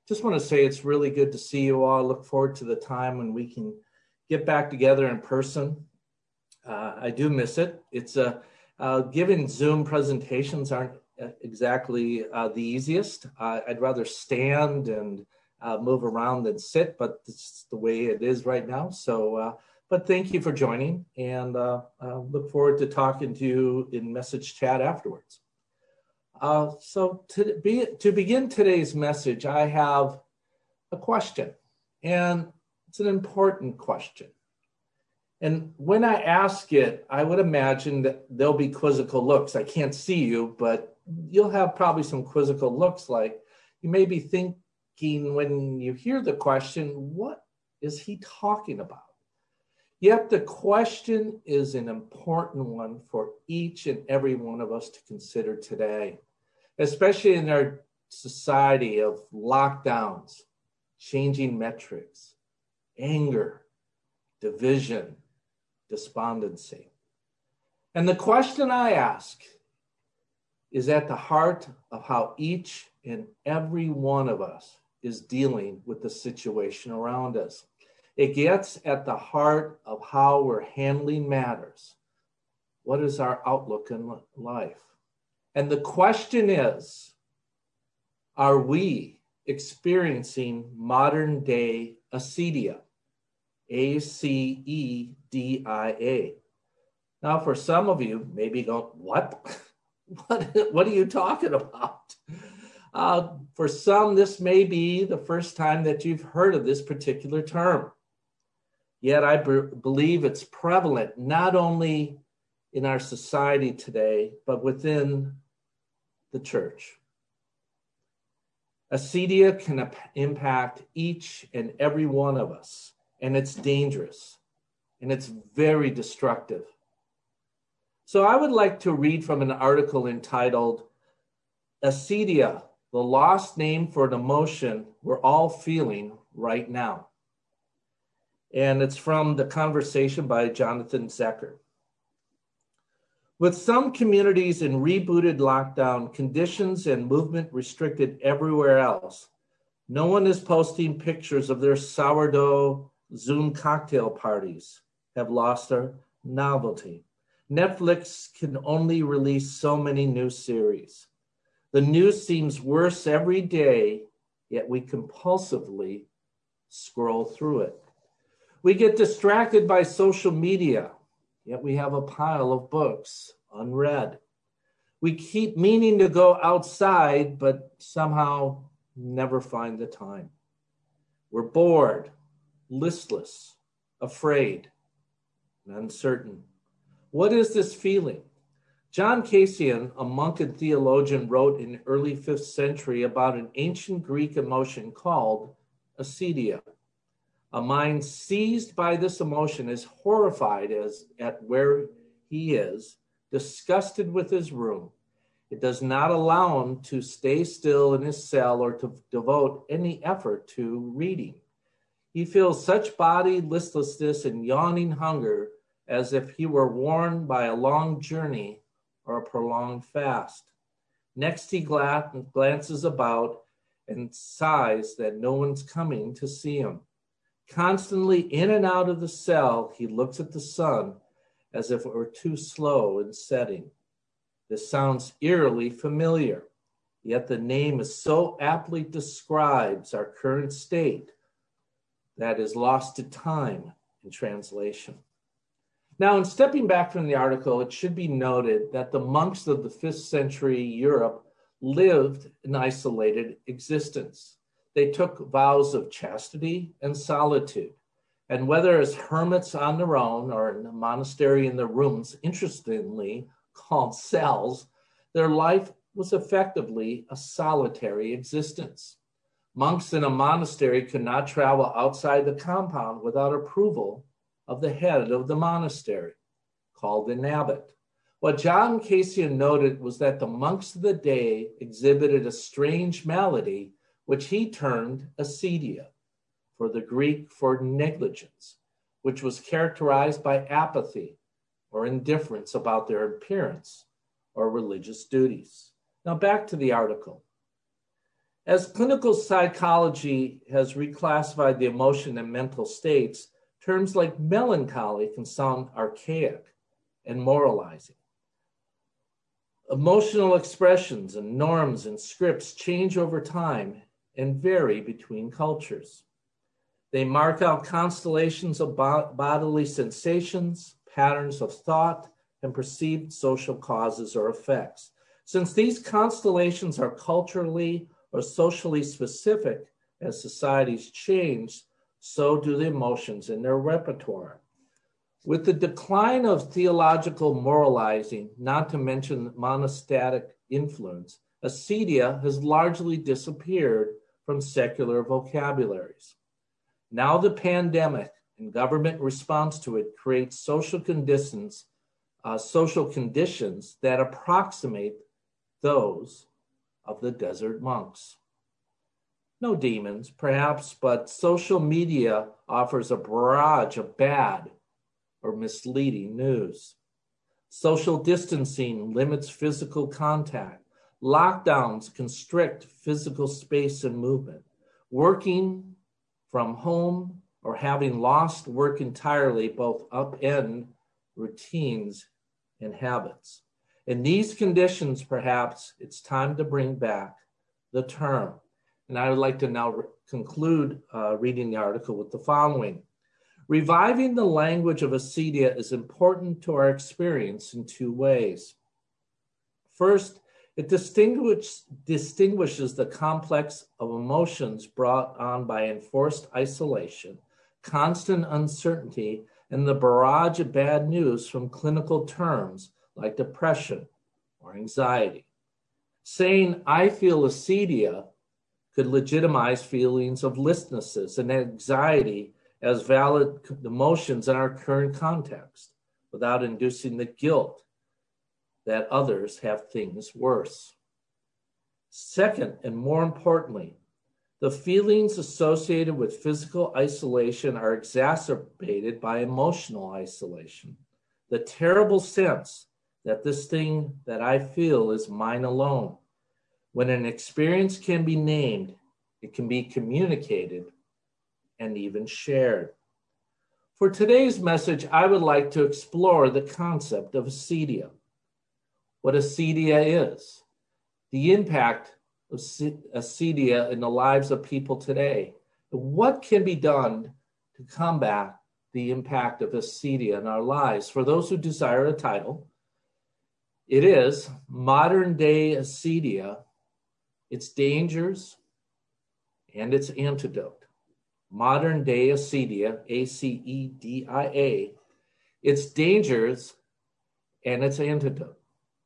Just want to say it's really good to see you all. I look forward to the time when we can get back together in person. I do miss it. It's giving Zoom presentations aren't exactly the easiest. I'd rather stand and move around than sit, but it's the way it is right now. So, but thank you for joining, and look forward to talking to you in message chat afterwards. So to begin today's message, I have a question, and it's an important question. And when I ask it, I would imagine that there'll be quizzical looks. I can't see you, but you'll have probably some quizzical looks, like you may be thinking when you hear the question, what is he talking about? Yet the question is an important one for each and every one of us to consider today, especially in our society of lockdowns, changing metrics, anger, division, despondency. And the question I ask is at the heart of how each and every one of us is dealing with the situation around us. It gets at the heart of how we're handling matters. What is our outlook in life? And the question is, are we experiencing modern day acedia? ACEDIA. Now, for some of you, maybe go, what? What are you talking about? For some, this may be the first time that you've heard of this particular term. Yet I believe it's prevalent not only in our society today, but within the church. Acedia can impact each and every one of us, and it's dangerous, and it's very destructive. So I would like to read from an article entitled, Acedia, the lost name for an emotion we're all feeling right now. And it's from The Conversation by Jonathan Zecker. With some communities in rebooted lockdown, conditions and movement restricted everywhere else, no one is posting pictures of their sourdough Zoom cocktail parties have lost their novelty. Netflix can only release so many new series. The news seems worse every day, yet we compulsively scroll through it. We get distracted by social media, yet we have a pile of books unread. We keep meaning to go outside, but somehow never find the time. We're bored, listless, afraid, and uncertain. What is this feeling? John Cassian, a monk and theologian, wrote in the early 5th century about an ancient Greek emotion called acedia. A mind seized by this emotion is horrified at where he is, disgusted with his room. It does not allow him to stay still in his cell or to devote any effort to reading. He feels such body listlessness and yawning hunger as if he were worn by a long journey or a prolonged fast. Next, he glances about and sighs that no one's coming to see him. Constantly in and out of the cell, he looks at the sun as if it were too slow in setting. This sounds eerily familiar, yet the name is so aptly describes our current state that is lost to time in translation. Now, in stepping back from the article, it should be noted that the monks of the 5th century Europe lived an isolated existence. They took vows of chastity and solitude. And whether as hermits on their own or in a monastery in their rooms, interestingly called cells, their life was effectively a solitary existence. Monks in a monastery could not travel outside the compound without approval of the head of the monastery, called an abbot. What John Cassian noted was that the monks of the day exhibited a strange malady, which he termed acedia, for the Greek for negligence, which was characterized by apathy or indifference about their appearance or religious duties. Now back to the article. As clinical psychology has reclassified the emotion and mental states, terms like melancholy can sound archaic and moralizing. Emotional expressions and norms and scripts change over time and vary between cultures. They mark out constellations of bodily sensations, patterns of thought, and perceived social causes or effects. Since these constellations are culturally or socially specific, as societies change, so do the emotions in their repertoire. With the decline of theological moralizing, not to mention monastic influence, acedia has largely disappeared from secular vocabularies. Now the pandemic and government response to it creates social conditions that approximate those of the desert monks. No demons, perhaps, but social media offers a barrage of bad or misleading news. Social distancing limits physical contact. Lockdowns constrict physical space and movement. Working from home or having lost work entirely both upend routines and habits. In these conditions, perhaps it's time to bring back the term. And I would like to now conclude reading the article with the following. Reviving the language of acedia is important to our experience in two ways. First, it distinguishes the complex of emotions brought on by enforced isolation, constant uncertainty, and the barrage of bad news from clinical terms like depression or anxiety. Saying, I feel acedia, could legitimize feelings of listlessness and anxiety as valid emotions in our current context without inducing the guilt that others have things worse. Second, and more importantly, the feelings associated with physical isolation are exacerbated by emotional isolation. The terrible sense that this thing that I feel is mine alone. When an experience can be named, it can be communicated and even shared. For today's message, I would like to explore the concept of acedia, what acedia is, the impact of acedia in the lives of people today, and what can be done to combat the impact of acedia in our lives. For those who desire a title, it is Modern Day Acedia, Its Dangers and Its Antidote. Modern Day Acedia, ACEDIA, Its Dangers and Its Antidote.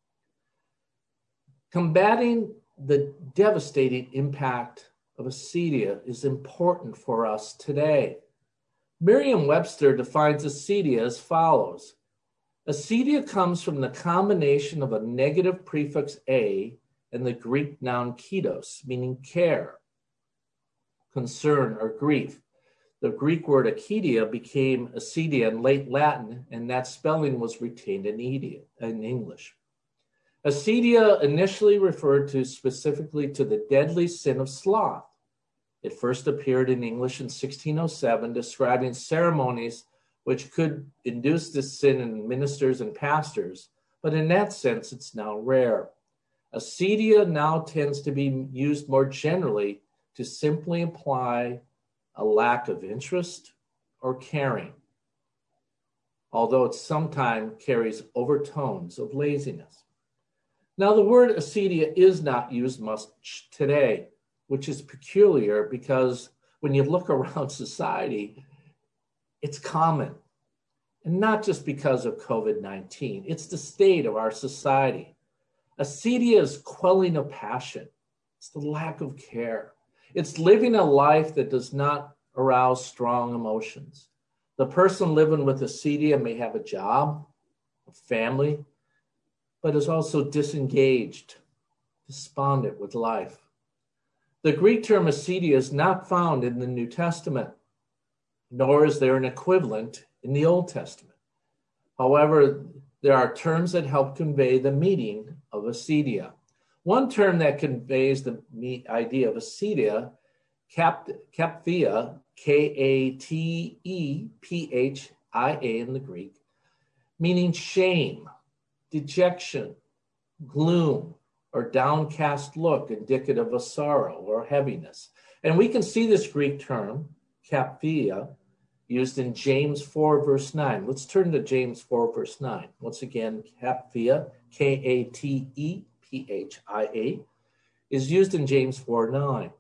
Combating the devastating impact of acedia is important for us today. Merriam-Webster defines acedia as follows. Acedia comes from the combination of a negative prefix a and the Greek noun kaidos, meaning care, concern, or grief. The Greek word acedia became acedia in late Latin, and that spelling was retained in English. Acedia initially referred to specifically to the deadly sin of sloth. It first appeared in English in 1607, describing ceremonies which could induce this sin in ministers and pastors, but in that sense, it's now rare. Acedia now tends to be used more generally to simply imply a lack of interest or caring, although it sometimes carries overtones of laziness. Now, the word acedia is not used much today, which is peculiar because when you look around society, it's common. And not just because of COVID-19, it's the state of our society. Acedia is quelling of passion. It's the lack of care. It's living a life that does not arouse strong emotions. The person living with acedia may have a job, a family, but is also disengaged, despondent with life. The Greek term acedia is not found in the New Testament, nor is there an equivalent in the Old Testament. However, there are terms that help convey the meaning of acedia. One term that conveys the idea of acedia, kapphia, Katephia in the Greek, meaning shame, dejection, gloom, or downcast look indicative of sorrow or heaviness. And we can see this Greek term, kapphia, used in James 4, verse 9. Let's turn to James 4, verse 9. Once again, kapphia, Katephia, is used in James 4, 9.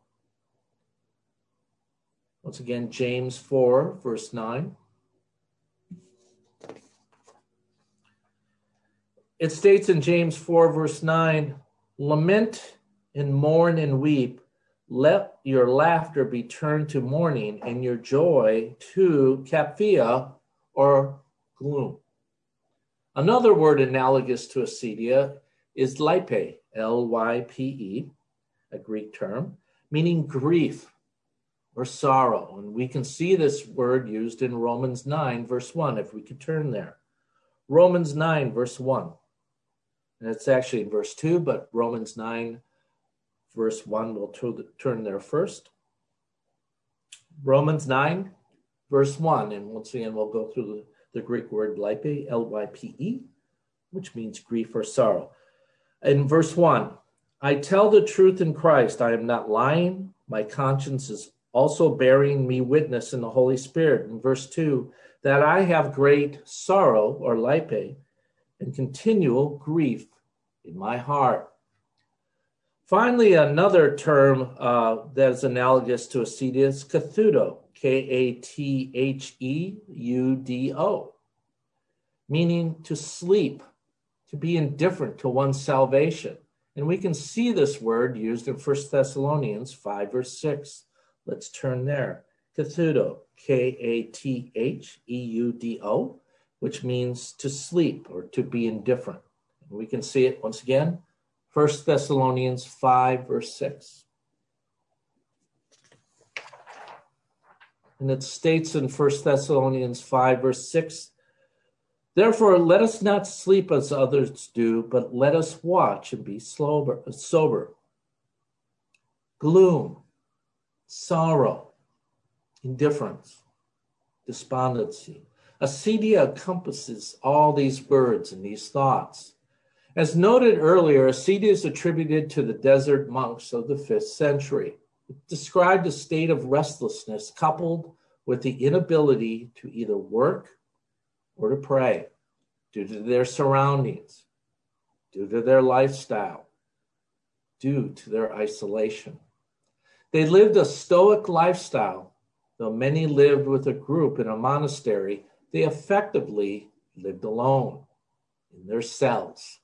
Once again, James 4, verse 9. It states in James 4, verse 9, lament and mourn and weep. Let your laughter be turned to mourning and your joy to kapphia, or gloom. Another word analogous to acedia is lype, L-Y-P-E, a Greek term, meaning grief or sorrow. And we can see this word used in Romans 9, verse 1, if we could turn there. Romans 9, verse 1. And it's actually in verse 2, but Romans 9, verse 1, we'll turn there first. Romans 9, verse 1, and once again, we'll go through the Greek word lype, L-Y-P-E, which means grief or sorrow. In verse 1, I tell the truth in Christ, I am not lying, my conscience is also bearing me witness in the Holy Spirit. In verse 2, that I have great sorrow, or lype, and continual grief in my heart. Finally, another term that is analogous to acedia is kathudo, K-A-T-H-E-U-D-O, meaning to sleep, to be indifferent to one's salvation. And we can see this word used in 1 Thessalonians 5, verse 6. Let's turn there. Kathudo, K-A-T-H-E-U-D-O, which means to sleep or to be indifferent. And we can see it once again, 1 Thessalonians 5, verse 6. And it states in 1 Thessalonians 5, verse 6, therefore, let us not sleep as others do, but let us watch and be sober. Gloom, sorrow, indifference, despondency. Acedia encompasses all these words and these thoughts. As noted earlier, acedia is attributed to the desert monks of the 5th century. It described a state of restlessness coupled with the inability to either work or to pray due to their surroundings, due to their lifestyle, due to their isolation. They lived a stoic lifestyle. Though many lived with a group in a monastery, they effectively lived alone in their cells.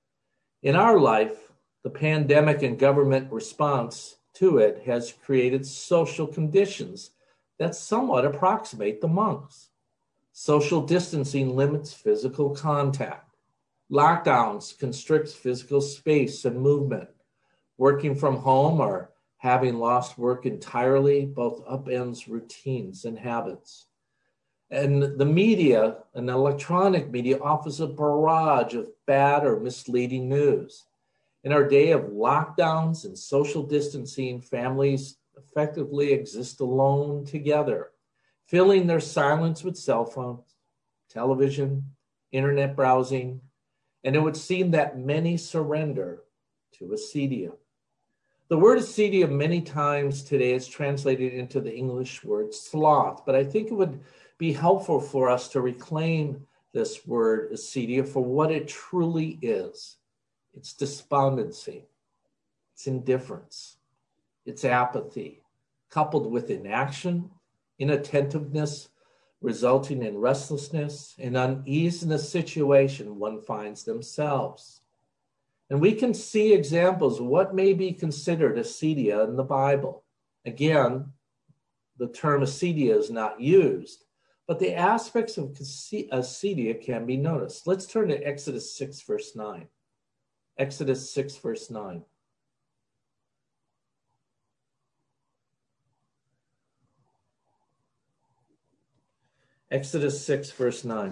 In our life, the pandemic and government response to it has created social conditions that somewhat approximate the monks. Social distancing limits physical contact. Lockdowns constrict physical space and movement. Working from home or having lost work entirely both upends routines and habits. And the media and electronic media offers a barrage of bad or misleading news. In our day of lockdowns and social distancing, families effectively exist alone together, filling their silence with cell phones, television, internet browsing, and it would seem that many surrender to acedia. The word acedia many times today is translated into the English word sloth, but I think it would be helpful for us to reclaim this word acedia for what it truly is. It's despondency, it's indifference, it's apathy, coupled with inaction, inattentiveness, resulting in restlessness and unease in the situation one finds themselves. And we can see examples of what may be considered acedia in the Bible. Again, the term acedia is not used, but the aspects of acedia can be noticed. Let's turn to Exodus 6, verse 9. Exodus 6, verse 9. Exodus 6, verse 9.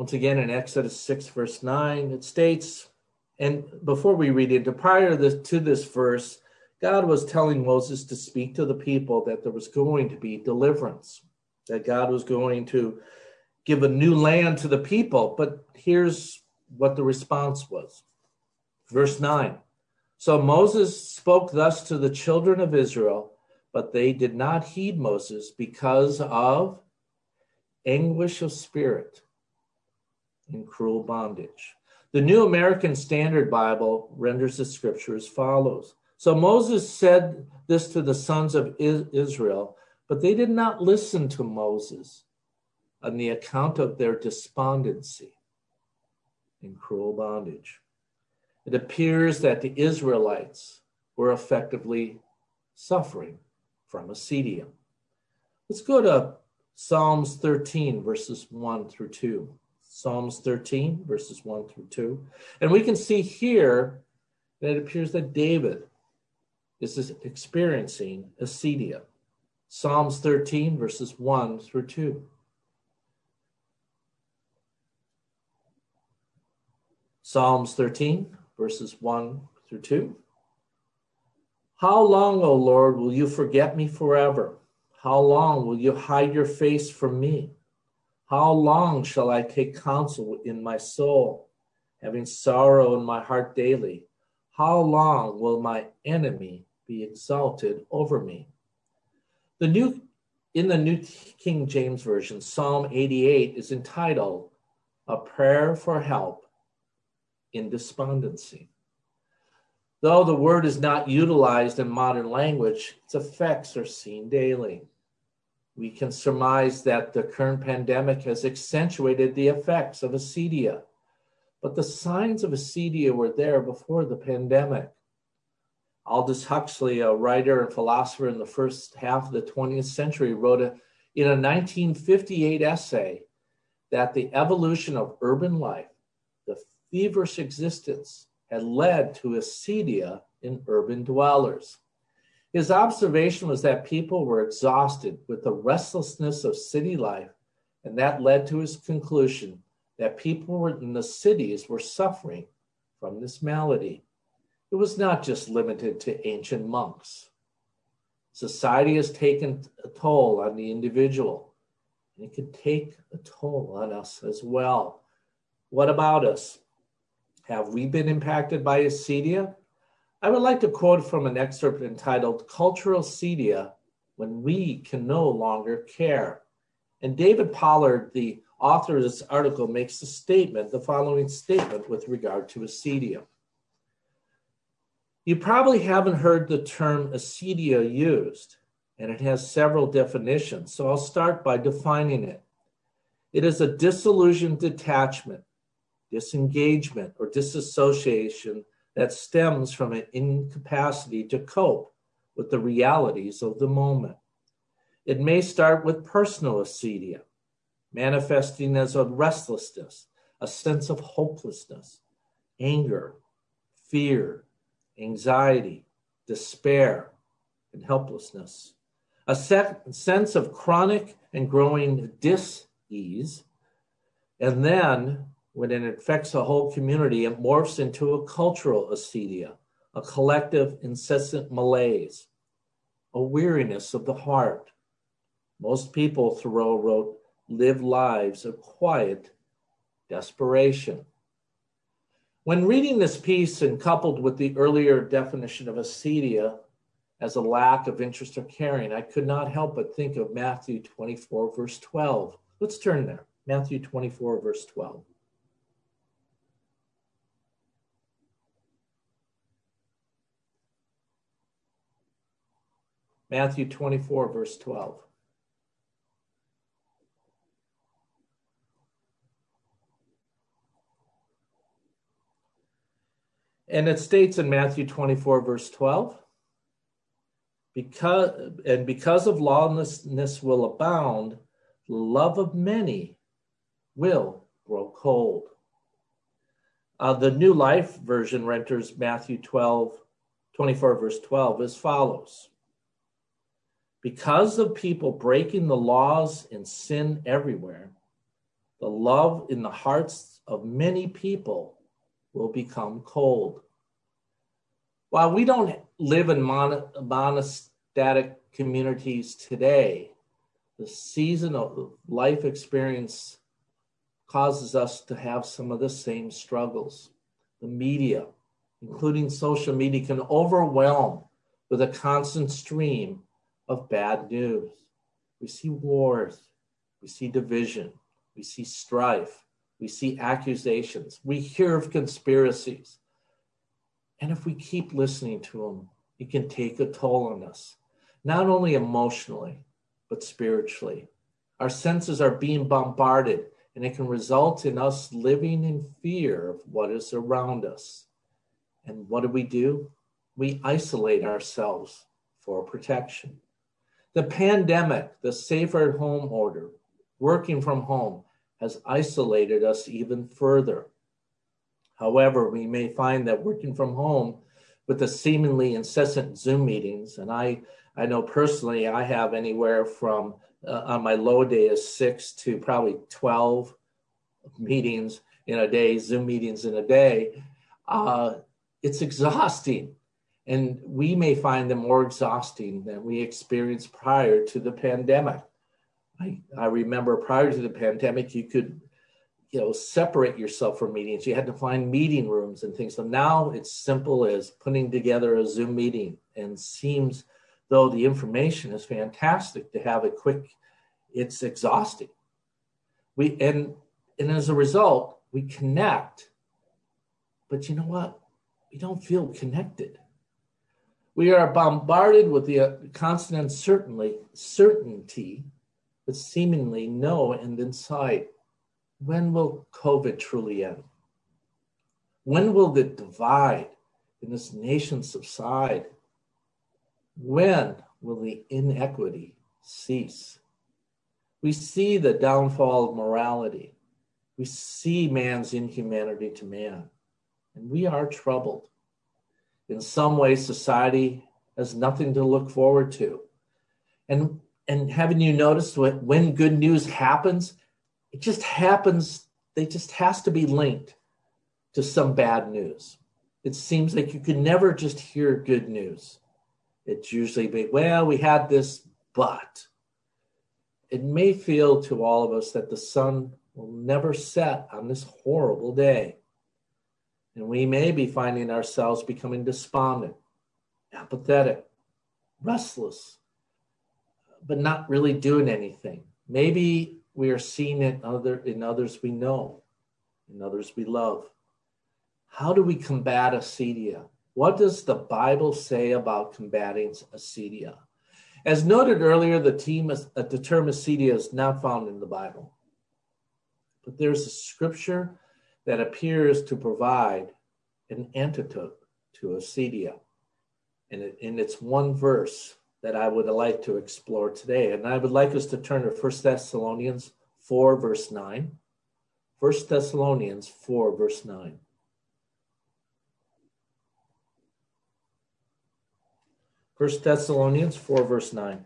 Once again, in Exodus 6, verse 9, it states, and before we read it, prior to this verse, God was telling Moses to speak to the people that there was going to be deliverance, that God was going to give a new land to the people. But here's what the response was. Verse 9, so Moses spoke thus to the children of Israel, but they did not heed Moses because of anguish of spirit in cruel bondage. The New American Standard Bible renders the scripture as follows. So Moses said this to the sons of Israel, but they did not listen to Moses on the account of their despondency in cruel bondage. It appears that the Israelites were effectively suffering from acedia. Let's go to Psalms 13, verses 1 through 2. Psalms 13, verses 1 through 2. And we can see here that it appears that David is experiencing acedia. Psalms 13, verses 1 through 2. Psalms 13, verses 1 through 2. How long, O Lord, will you forget me forever? How long will you hide your face from me? How long shall I take counsel in my soul, having sorrow in my heart daily? How long will my enemy be exalted over me? In the New King James Version, Psalm 88 is entitled, A Prayer for Help in Despondency. Though the word is not utilized in modern language, its effects are seen daily. We can surmise that the current pandemic has accentuated the effects of acedia, but the signs of acedia were there before the pandemic. Aldous Huxley, a writer and philosopher in the first half of the 20th century, wrote in a 1958 essay that the evolution of urban life, the feverish existence, had led to acedia in urban dwellers. His observation was that people were exhausted with the restlessness of city life, and that led to his conclusion that people in the cities were suffering from this malady. It was not just limited to ancient monks. Society has taken a toll on the individual, and it can take a toll on us as well. What about us? Have we been impacted by acedia? I would like to quote from an excerpt entitled Cultural Acedia, When We Can No Longer Care. And David Pollard, the author of this article, makes the following statement with regard to acedia. You probably haven't heard the term acedia used, and it has several definitions, so I'll start by defining it. It is a disillusioned detachment, disengagement, or disassociation that stems from an incapacity to cope with the realities of the moment. It may start with personal acedia, manifesting as a restlessness, a sense of hopelessness, anger, fear, anxiety, despair, and helplessness. A sense of chronic and growing dis-ease, and then when it affects a whole community, it morphs into a cultural acedia, a collective incessant malaise, a weariness of the heart. Most people, Thoreau wrote, live lives of quiet desperation. When reading this piece and coupled with the earlier definition of acedia as a lack of interest or caring, I could not help but think of Matthew 24, verse 12. Let's turn there. Matthew 24, verse 12. Matthew 24, verse 12. And it states in Matthew 24, verse 12, because of lawlessness will abound, the love of many will grow cold. The New Life Version renders Matthew 24, verse 12 as follows. Because of people breaking the laws and sin everywhere, the love in the hearts of many people will become cold. While we don't live in monostatic communities today, the season of life experience causes us to have some of the same struggles. The media, including social media, can overwhelm with a constant stream of bad news. We see wars, we see division, we see strife, we see accusations, we hear of conspiracies. And if we keep listening to them, it can take a toll on us, not only emotionally, but spiritually. Our senses are being bombarded, and it can result in us living in fear of what is around us. And what do? We isolate ourselves for protection. The pandemic, the safer at home order, working from home, has isolated us even further. However, we may find that working from home with the seemingly incessant Zoom meetings, and I know personally I have anywhere from, on my low day is 6 to probably 12 meetings in a day, Zoom meetings in a day. It's exhausting. And we may find them more exhausting than we experienced prior to the pandemic. I remember prior to the pandemic, you could separate yourself from meetings. You had to find meeting rooms and things. So now it's simple as putting together a Zoom meeting, and seems though the information is fantastic to have it quick, it's exhausting. And as a result, we connect, but you know what? We don't feel connected. We are bombarded with the constant uncertainty, but seemingly no end in sight. When will COVID truly end? When will the divide in this nation subside? When will the inequity cease? We see the downfall of morality. We see man's inhumanity to man, and we are troubled. In some ways, society has nothing to look forward to. And haven't you noticed when good news happens, it just happens, it just has to be linked to some bad news. It seems like you can never just hear good news. It's usually, we had this, but. It may feel to all of us that the sun will never set on this horrible day. And we may be finding ourselves becoming despondent, apathetic, restless, but not really doing anything. Maybe we are seeing it in others we know, in others we love. How do we combat acedia? What does the Bible say about combating acedia? As noted earlier, the term acedia is not found in the Bible. But there's a scripture that appears to provide an antidote to acedia. And it's one verse that I would like to explore today. And I would like us to turn to 1 Thessalonians 4, verse 9. 1 Thessalonians 4, verse 9. First Thessalonians 4, verse 9.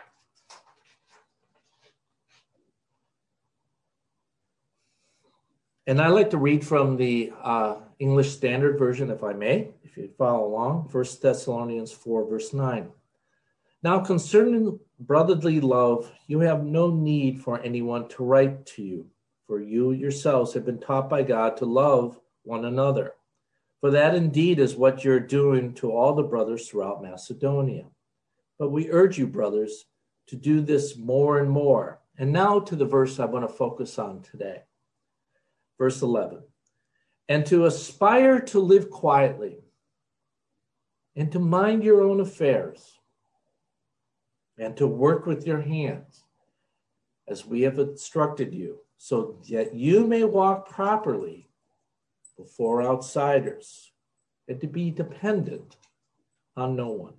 And I like to read from the English Standard Version, if I may, if you'd follow along. 1 Thessalonians 4, verse 9. Now concerning brotherly love, you have no need for anyone to write to you, for you yourselves have been taught by God to love one another. For that indeed is what you're doing to all the brothers throughout Macedonia. But we urge you, brothers, to do this more and more. And now to the verse I want to focus on today. Verse 11. And to aspire to live quietly and to mind your own affairs and to work with your hands as we have instructed you, so that you may walk properly before outsiders, and to be dependent on no one.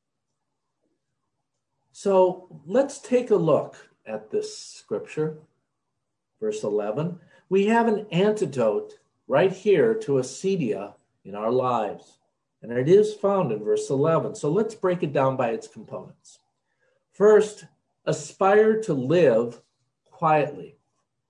So let's take a look at this scripture, verse 11. We have an antidote right here to acedia in our lives, and it is found in verse 11. So let's break it down by its components. First, aspire to live quietly.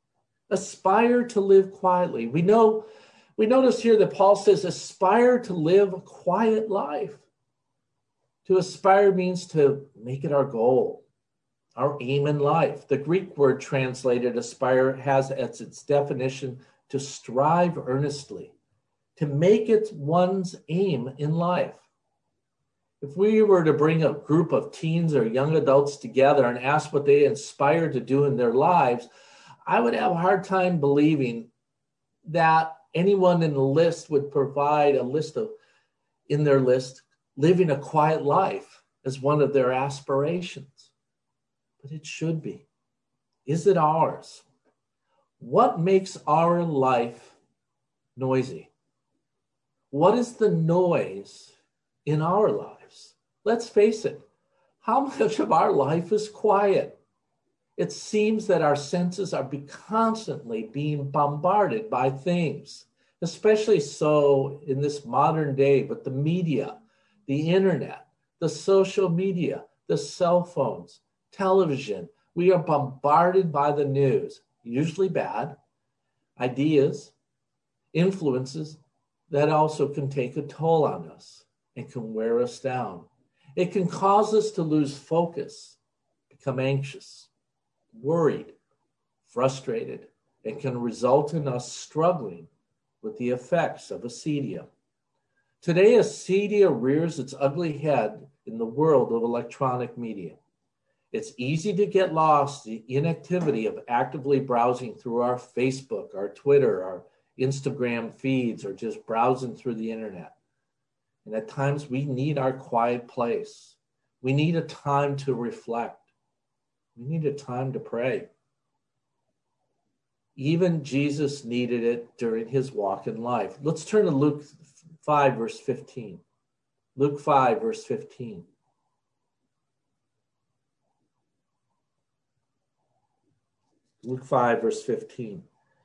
Aspire to live quietly. We notice here that Paul says, aspire to live a quiet life. To aspire means to make it our goal, our aim in life. The Greek word translated aspire has as its definition to strive earnestly, to make it one's aim in life. If we were to bring a group of teens or young adults together and ask what they aspire to do in their lives, I would have a hard time believing that anyone in the list would provide a list of, in their list, living a quiet life as one of their aspirations. But it should be. Is it ours? What makes our life noisy? What is the noise in our lives? Let's face it. How much of our life is quiet? It seems that our senses are constantly being bombarded by things, especially so in this modern day, but the media, the internet, the social media, the cell phones, television. We are bombarded by the news, usually bad, ideas, influences that also can take a toll on us and can wear us down. It can cause us to lose focus, become anxious, worried, frustrated, and can result in us struggling with the effects of acedia. Today, acedia rears its ugly head in the world of electronic media. It's easy to get lost in the inactivity of actively browsing through our Facebook, our Twitter, our Instagram feeds, or just browsing through the internet. And at times we need our quiet place. We need a time to reflect. We need a time to pray. Even Jesus needed it during his walk in life. Let's turn to Luke 5, verse 15. Luke 5, verse 15. Luke 5, verse 15.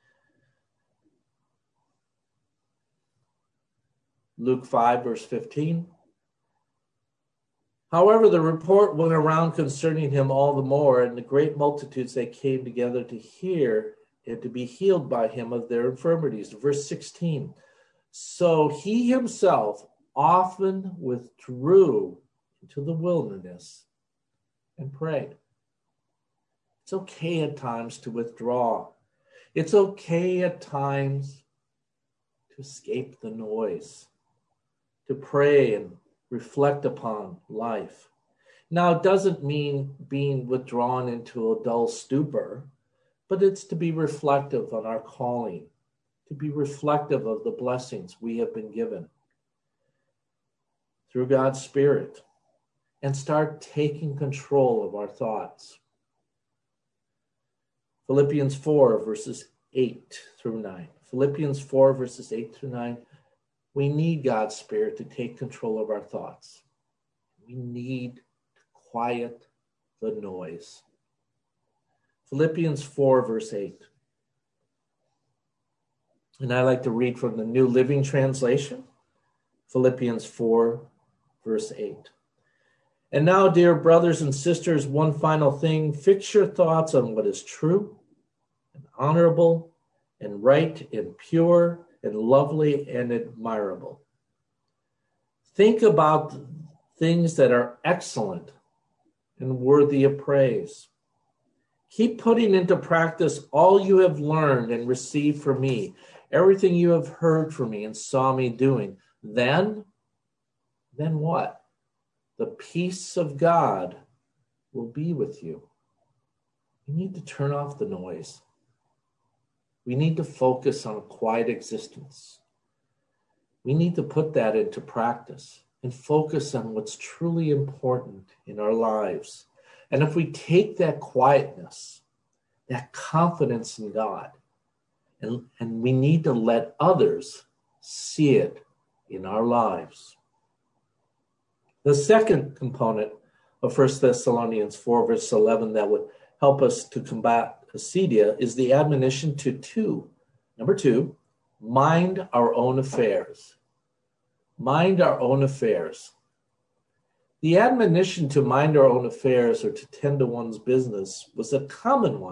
Luke 5, verse 15. However, the report went around concerning him all the more, and the great multitudes that came together to hear and to be healed by him of their infirmities. Verse 16. So he himself often withdrew into the wilderness and prayed. It's okay at times to withdraw. It's okay at times to escape the noise, to pray and reflect upon life. Now, it doesn't mean being withdrawn into a dull stupor, but it's to be reflective on our calling, to be reflective of the blessings we have been given through God's Spirit, and start taking control of our thoughts. Philippians 4, verses 8 through 9. Philippians 4, verses 8 through 9. We need God's Spirit to take control of our thoughts. We need to quiet the noise. Philippians 4, verse 8. And I like to read from the New Living Translation. Philippians 4, verse 8. And now, dear brothers and sisters, one final thing. Fix your thoughts on what is true and honorable and right and pure and lovely and admirable. Think about things that are excellent and worthy of praise. Keep putting into practice all you have learned and received from me, everything you have heard from me and saw me doing. Then what? The peace of God will be with you. We need to turn off the noise. We need to focus on a quiet existence. We need to put that into practice and focus on what's truly important in our lives. And if we take that quietness, that confidence in God, and we need to let others see it in our lives. The second component of 1 Thessalonians 4, verse 11, that would help us to combat acedia is the admonition to Number two, mind our own affairs. Mind our own affairs. The admonition to mind our own affairs or to tend to one's business was a common one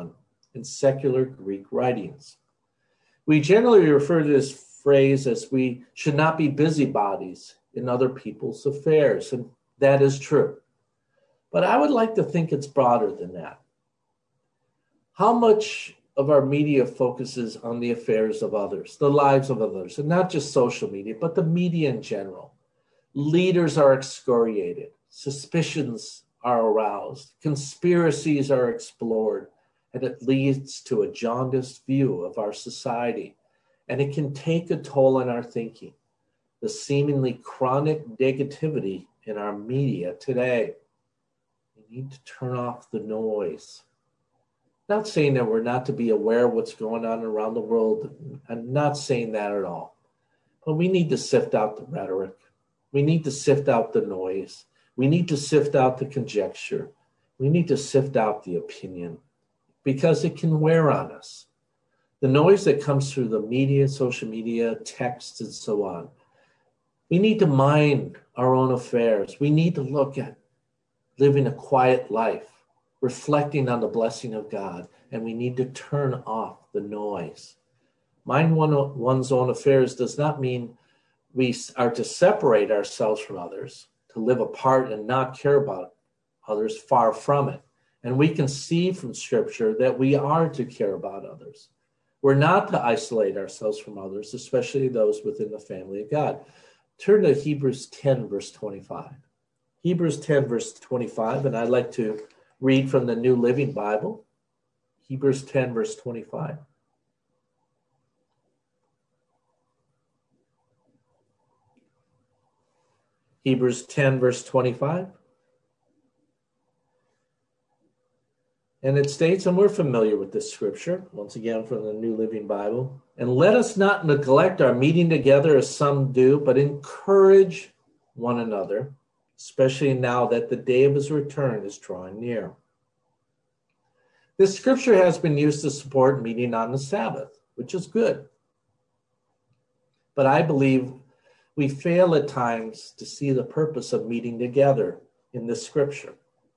in secular Greek writings. We generally refer to this phrase as we should not be busybodies in other people's affairs, and that is true. But I would like to think it's broader than that. How much of our media focuses on the affairs of others, the lives of others, and not just social media, but the media in general? Leaders are excoriated, suspicions are aroused, conspiracies are explored, and it leads to a jaundiced view of our society. And it can take a toll on our thinking, the seemingly chronic negativity in our media today. We need to turn off the noise. Not saying that we're not to be aware of what's going on around the world. I'm not saying that at all. But we need to sift out the rhetoric. We need to sift out the noise. We need to sift out the conjecture. We need to sift out the opinion because it can wear on us. The noise that comes through the media, social media, texts, and so on. We need to mind our own affairs. We need to look at living a quiet life, reflecting on the blessing of God, and we need to turn off the noise. Mind one's own affairs does not mean we are to separate ourselves from others, to live apart and not care about others. Far from it. And we can see from Scripture that we are to care about others. We're not to isolate ourselves from others, especially those within the family of God. Turn to Hebrews 10, verse 25. Hebrews 10, verse 25, and I'd like to read from the New Living Bible. Hebrews 10, verse 25. Hebrews 10, verse 25. And it states, and we're familiar with this scripture, once again from the New Living Bible, and let us not neglect our meeting together as some do, but encourage one another, especially now that the day of his return is drawing near. This scripture has been used to support meeting on the Sabbath, which is good. But I believe we fail at times to see the purpose of meeting together in this scripture.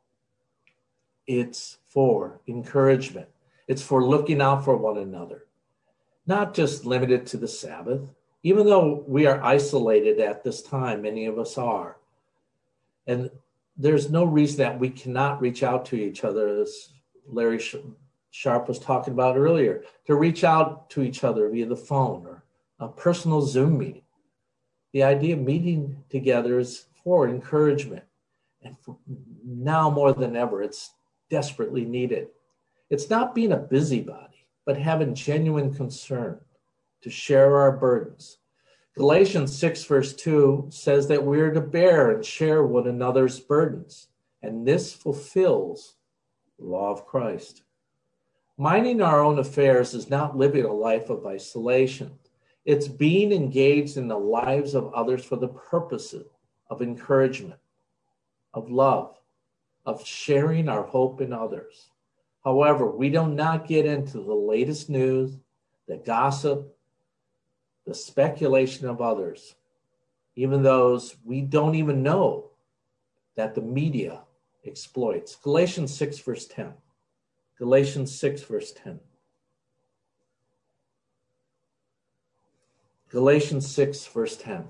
It's for encouragement. It's for looking out for one another, not just limited to the Sabbath. Even though we are isolated at this time, many of us are. And there's no reason that we cannot reach out to each other, as Larry Sharp was talking about earlier, to reach out to each other via the phone or a personal Zoom meeting. The idea of meeting together is for encouragement. And for now more than ever, it's desperately needed. It's not being a busybody, but having genuine concern to share our burdens. Galatians 6, verse 2 says that we're to bear and share one another's burdens, and this fulfills the law of Christ. Minding our own affairs is not living a life of isolation. It's being engaged in the lives of others for the purposes of encouragement, of love, of sharing our hope in others. However, we do not get into the latest news, the gossip, the speculation of others, even those we don't even know that the media exploits. Galatians 6, verse 10. Galatians 6, verse 10. Galatians 6, verse 10.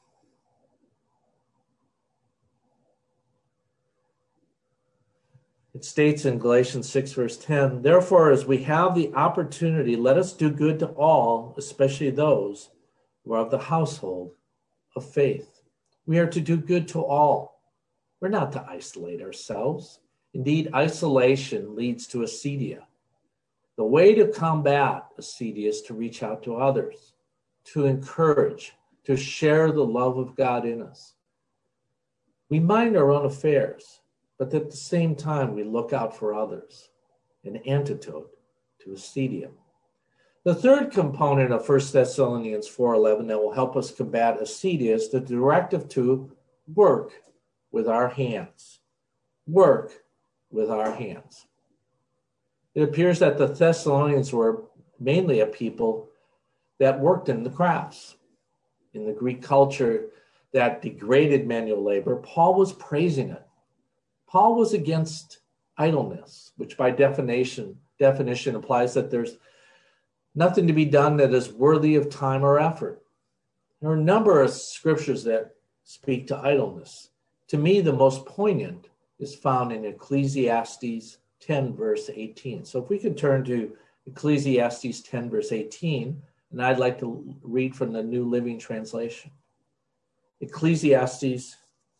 It states in Galatians 6, verse 10, therefore, as we have the opportunity, let us do good to all, especially those who are of the household of faith. We are to do good to all. We're not to isolate ourselves. Indeed, isolation leads to acedia. The way to combat acedia is to reach out to others, to encourage, to share the love of God in us. We mind our own affairs, but at the same time, we look out for others, an antidote to acedia. The third component of 1 Thessalonians 4:11 that will help us combat acedia is the directive to work with our hands. Work with our hands. It appears that the Thessalonians were mainly a people that worked in the crafts. In the Greek culture that degraded manual labor, Paul was praising it. Paul was against idleness, which by definition definition implies that there's nothing to be done that is worthy of time or effort. There are a number of scriptures that speak to idleness. To me, the most poignant is found in Ecclesiastes 10, verse 18. So if we could turn to Ecclesiastes 10, verse 18, and I'd like to read from the New Living Translation. Ecclesiastes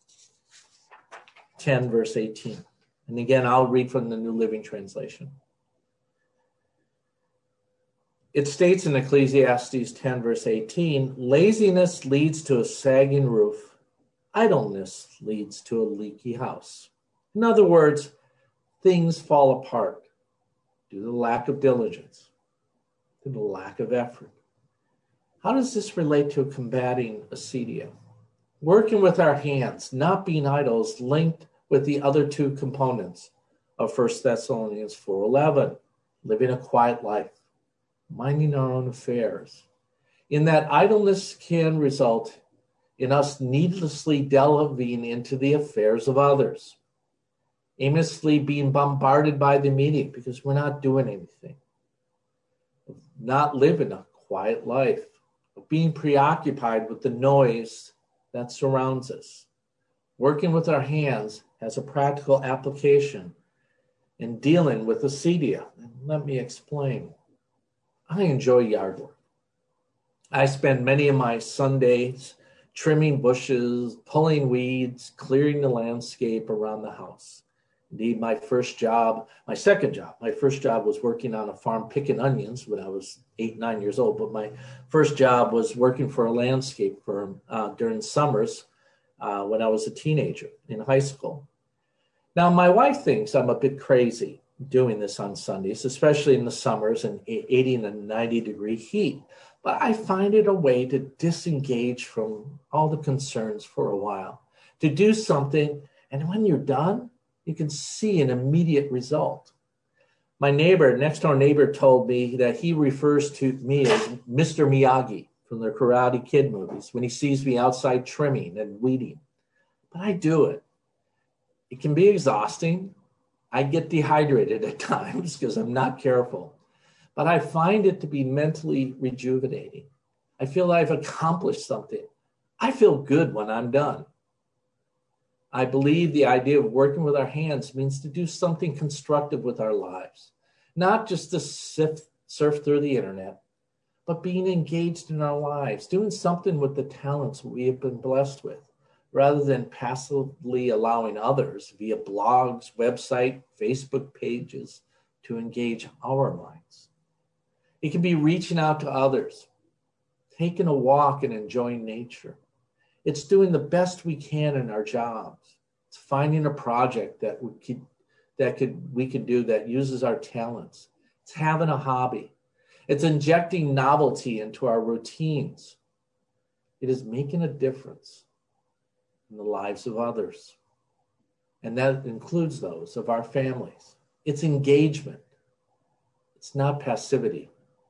10, verse 18. And again, I'll read from the New Living Translation. It states in Ecclesiastes 10, verse 18, laziness leads to a sagging roof. Idleness leads to a leaky house. In other words, things fall apart due to the lack of diligence, due to the lack of effort. How does this relate to combating acedia? Working with our hands, not being idle, is linked with the other two components of 1 Thessalonians 4:11, living a quiet life, minding our own affairs. In that, idleness can result in us needlessly delving into the affairs of others, aimlessly being bombarded by the media because we're not doing anything, not living a quiet life, of being preoccupied with the noise that surrounds us. Working with our hands has a practical application in dealing with acedia. And let me explain. I enjoy yard work. I spend many of my Sundays trimming bushes, pulling weeds, clearing the landscape around the house. Indeed, my first job was working on a farm picking onions when I was 8, 9 years old. But my first job was working for a landscape firm during summers when I was a teenager in high school. Now, my wife thinks I'm a bit crazy doing this on Sundays, especially in the summers and 80 and 90 degree heat. But I find it a way to disengage from all the concerns for a while, to do something, and when you're done, you can see an immediate result. My next door neighbor told me that he refers to me as Mr. Miyagi from the Karate Kid movies when he sees me outside trimming and weeding. But I do it. It can be exhausting. I get dehydrated at times because I'm not careful. But I find it to be mentally rejuvenating. I feel I've accomplished something. I feel good when I'm done. I believe the idea of working with our hands means to do something constructive with our lives, not just to surf through the internet, but being engaged in our lives, doing something with the talents we have been blessed with, rather than passively allowing others via blogs, website, Facebook pages to engage our minds. It can be reaching out to others, taking a walk and enjoying nature. It's doing the best we can in our jobs. It's finding a project that we could do that uses our talents. It's having a hobby. It's injecting novelty into our routines. It is making a difference in the lives of others. And that includes those of our families. It's engagement. It's not passivity.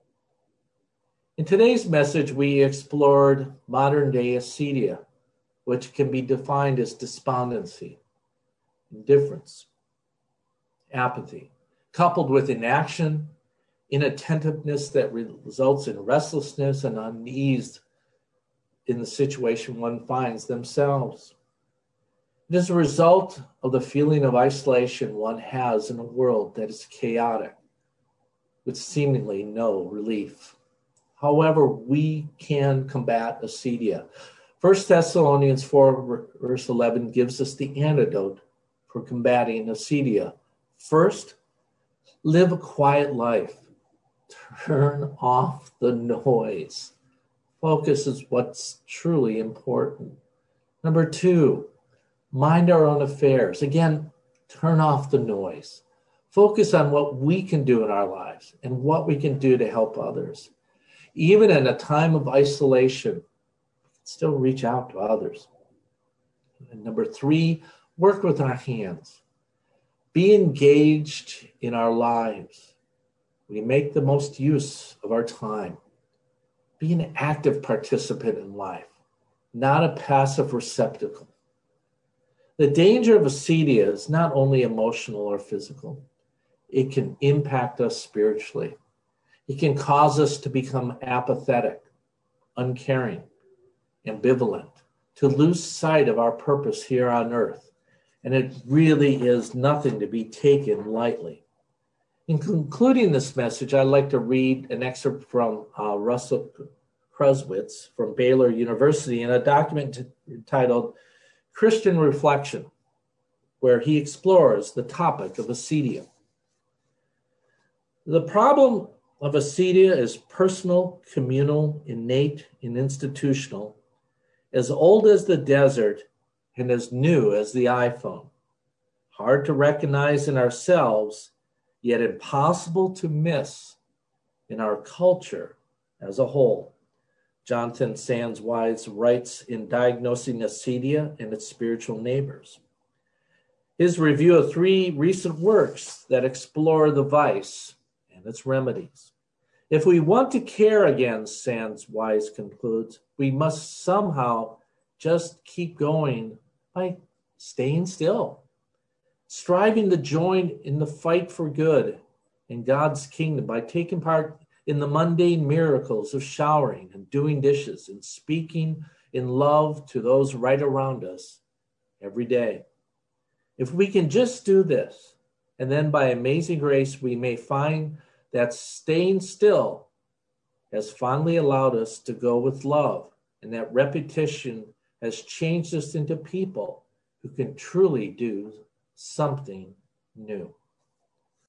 In today's message, we explored modern-day acedia, which can be defined as despondency, indifference, apathy, coupled with inaction, inattentiveness that results in restlessness and unease in the situation one finds themselves. It is a result of the feeling of isolation one has in a world that is chaotic, with seemingly no relief. However, we can combat acedia. 1 Thessalonians 4, verse 11 gives us the antidote for combating acedia. First, live a quiet life. Turn off the noise. Focus is what's truly important. Number 2, mind our own affairs. Again, turn off the noise. Focus on what we can do in our lives and what we can do to help others. Even in a time of isolation, still reach out to others. And number 3, work with our hands. Be engaged in our lives. We make the most use of our time. Be an active participant in life, not a passive receptacle. The danger of acedia is not only emotional or physical. it can impact us spiritually. It can cause us to become apathetic, uncaring, ambivalent, to lose sight of our purpose here on earth. And it really is nothing to be taken lightly. In concluding this message, I'd like to read an excerpt from Russell Cruzwitz from Baylor University in a document entitled Christian Reflection, where he explores the topic of acedia. The problem of acedia is personal, communal, innate, and institutional, as old as the desert and as new as the iPhone. Hard to recognize in ourselves, yet impossible to miss in our culture as a whole. Jonathan Sands Wise writes in Diagnosing Acedia and Its Spiritual Neighbors. His review of 3 recent works that explore the vice and its remedies. If we want to care again, Sands Wise concludes, we must somehow just keep going by staying still, striving to join in the fight for good in God's kingdom by taking part in the mundane miracles of showering and doing dishes and speaking in love to those right around us every day. If we can just do this, and then by amazing grace, we may find that staying still has finally allowed us to go with love, and that repetition has changed us into people who can truly do something new.